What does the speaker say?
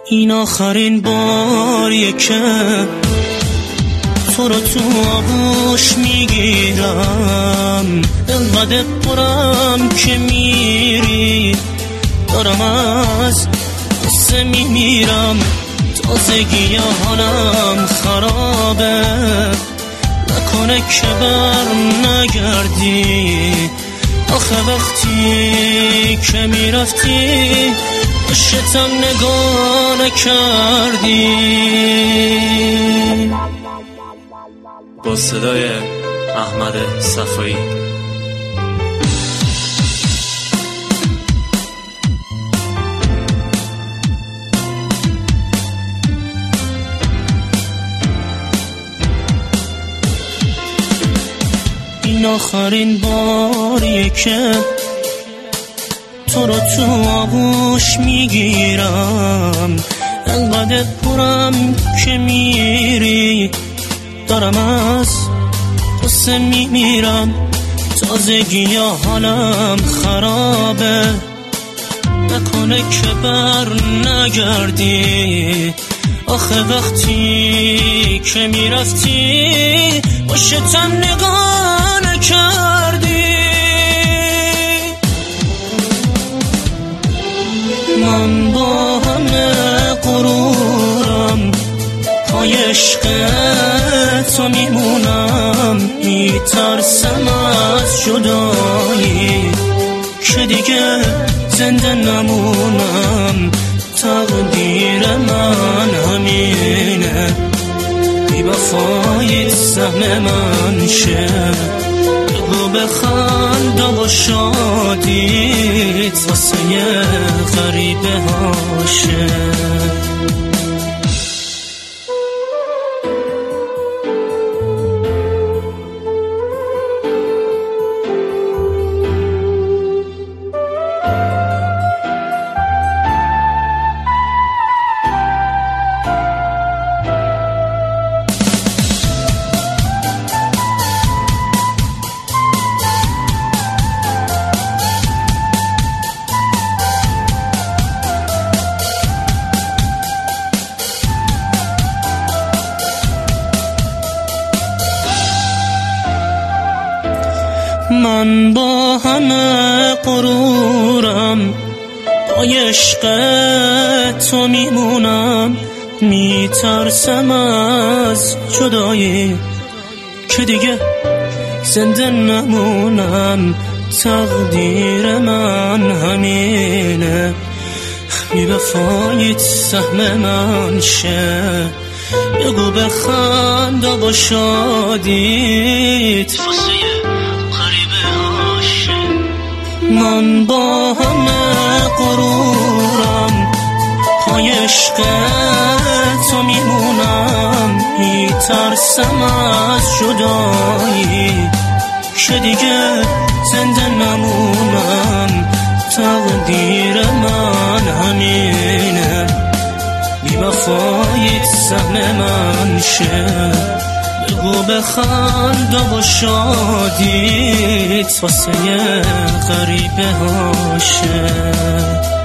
این آخرین باریه که تو رو تو آغوش میگیرم، انقدر پرم که میری، دارم از قصه میمیرم. تازگی حالم خرابه، نکنه که بر نگردی. آخه وقتی که میرفتی عشقم نگاه نکردی. با صدای احمد صفایی. این آخرین باریه که تو رو تو آغوش میگیرم، انقدر پرم که میری، دارم از قصه میمیرم. تازگی حالم خرابه، نکنه که بر نگردی. آخه وقتی که میرفتی عشقم نگاه نکردی. من با همه غرورم پای عشق تو میمونم، میترسم از جدایی که دیگه زنده نمونم. تقدیر من همینه، بی وفایی سهم من شه. بگو بخند و شادیت واسه غریبه هاشه. من با همه غرورم پای عشق تو میمونم، میترسم از جدایی که دیگه زنده نمونم. تقدیر من همینه، بی وفاییت سهم من شه. بگو بخند و شادیت من با همه غرورم پای عشق تو میمونم، میترسم از جدایی که دیگه زنده نمونم. تقدیر من همینه، بی وفاییت سهم من شه. بگو بخند و شادیت واسه غریبه هاشه.